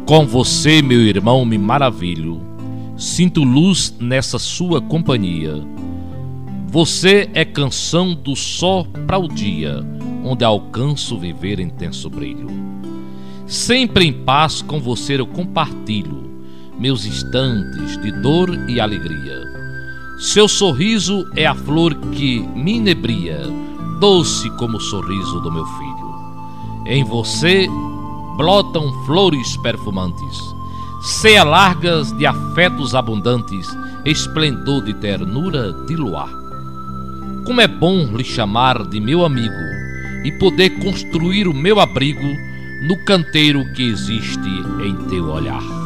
Com você, meu irmão, me maravilho, sinto luz nessa sua companhia. Você é canção do só para o dia, onde alcanço viver intenso brilho. Sempre em paz com você eu compartilho meus instantes de dor e alegria. Seu sorriso é a flor que me inebria, doce como o sorriso do meu filho. Em você brotam flores perfumantes, ceias largas de afetos abundantes, esplendor de ternura de luar. Como é bom lhe chamar de meu amigo e poder construir o meu abrigo no canteiro que existe em teu olhar.